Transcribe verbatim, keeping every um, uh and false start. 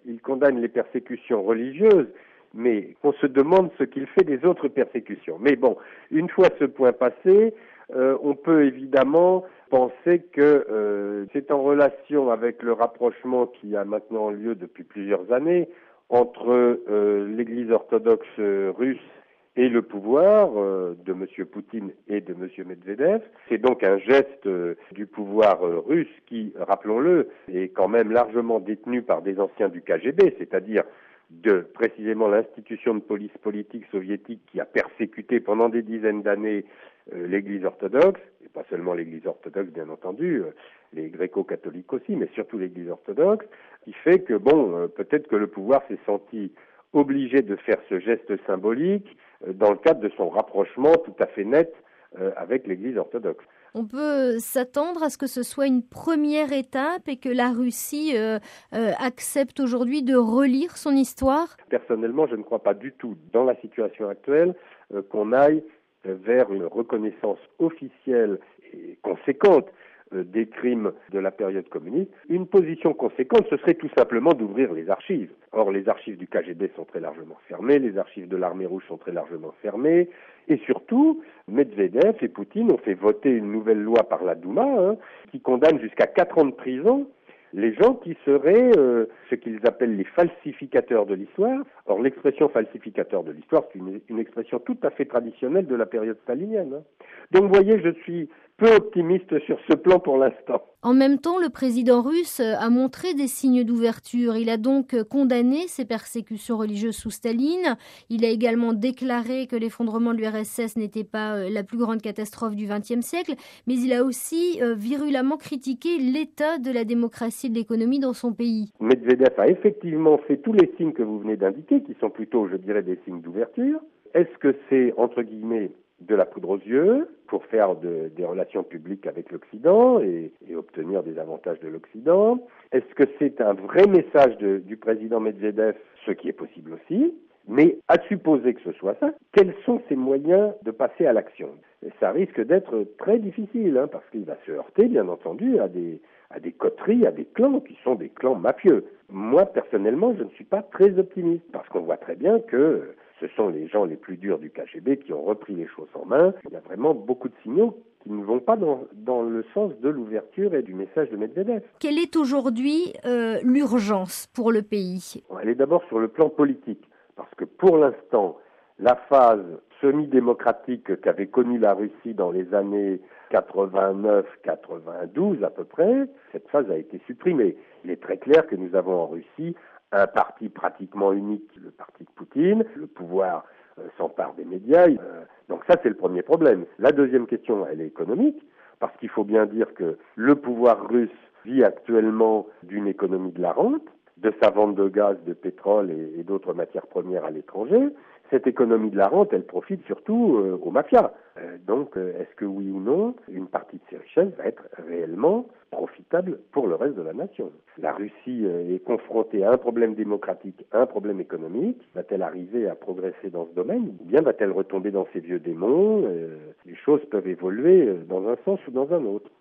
Il condamne les persécutions religieuses, mais on se demande ce qu'il fait des autres persécutions. Mais bon, une fois ce point passé, euh, on peut évidemment penser que euh, c'est en relation avec le rapprochement qui a maintenant lieu depuis plusieurs années entre euh, l'Église orthodoxe russe et le pouvoir euh, de M. Poutine et de M. Medvedev. C'est donc un geste euh, du pouvoir euh, russe qui, rappelons-le, est quand même largement détenu par des anciens du K G B, c'est-à-dire de précisément l'institution de police politique soviétique qui a persécuté pendant des dizaines d'années euh, l'Église orthodoxe, et pas seulement l'Église orthodoxe bien entendu, euh, les gréco-catholiques aussi, mais surtout l'Église orthodoxe, qui fait que, bon, euh, peut-être que le pouvoir s'est senti obligé de faire ce geste symbolique euh, dans le cadre de son rapprochement tout à fait net euh, avec l'Église orthodoxe. On peut s'attendre à ce que ce soit une première étape et que la Russie euh, euh, accepte aujourd'hui de relire son histoire ? Personnellement, je ne crois pas du tout, dans la situation actuelle, euh, qu'on aille euh, vers une reconnaissance officielle et conséquente euh, des crimes de la période communiste. Une position conséquente, ce serait tout simplement d'ouvrir les archives. Or, les archives du K G B sont très largement fermées, les archives de l'Armée rouge sont très largement fermées, et surtout, Medvedev et Poutine ont fait voter une nouvelle loi par la Douma hein, qui condamne jusqu'à quatre ans de prison les gens qui seraient euh, ce qu'ils appellent les falsificateurs de l'histoire. Or, l'expression falsificateur de l'histoire, c'est une, une expression tout à fait traditionnelle de la période stalinienne. Hein. Donc, vous voyez, je suis peu optimiste sur ce plan pour l'instant. En même temps, le président russe a montré des signes d'ouverture. Il a donc condamné ces persécutions religieuses sous Staline. Il a également déclaré que l'effondrement de l'U R S S n'était pas la plus grande catastrophe du vingtième siècle, mais il a aussi virulemment critiqué l'état de la démocratie et de l'économie dans son pays. Medvedev a effectivement fait tous les signes que vous venez d'indiquer, qui sont plutôt, je dirais, des signes d'ouverture. Est-ce que c'est, entre guillemets, de la poudre aux yeux pour faire de, des relations publiques avec l'Occident et, et obtenir des avantages de l'Occident? Est-ce que c'est un vrai message de, du président Medvedev, ce qui est possible aussi? Mais à supposer que ce soit ça, quels sont ses moyens de passer à l'action? Et ça risque d'être très difficile, hein, parce qu'il va se heurter, bien entendu, à des, à des coteries, à des clans qui sont des clans mafieux. Moi, personnellement, je ne suis pas très optimiste, parce qu'on voit très bien que ce sont les gens les plus durs du K G B qui ont repris les choses en main. Il y a vraiment beaucoup de signaux qui ne vont pas dans, dans le sens de l'ouverture et du message de Medvedev. Quelle est aujourd'hui euh, l'urgence pour le pays? Elle est d'abord sur le plan politique, parce que pour l'instant, la phase semi-démocratique qu'avait connue la Russie dans les années quatre-vingt-neuf quatre-vingt-douze à peu près, cette phase a été supprimée. Il est très clair que nous avons en Russie un parti pratiquement unique, le parti de Poutine. Le pouvoir euh, s'empare des médias. Euh, donc ça, c'est le premier problème. La deuxième question, elle est économique, parce qu'il faut bien dire que le pouvoir russe vit actuellement d'une économie de la rente, de sa vente de gaz, de pétrole et, et d'autres matières premières à l'étranger. Cette économie de la rente, elle profite surtout euh, aux mafias. Euh, donc, euh, est-ce que oui ou non, une partie de ces richesses va être réellement profitable pour le reste de la nation? La Russie euh, est confrontée à un problème démocratique, à un problème économique. Va-t-elle arriver à progresser dans ce domaine? Ou bien va-t-elle retomber dans ses vieux démons? euh, Les choses peuvent évoluer dans un sens ou dans un autre.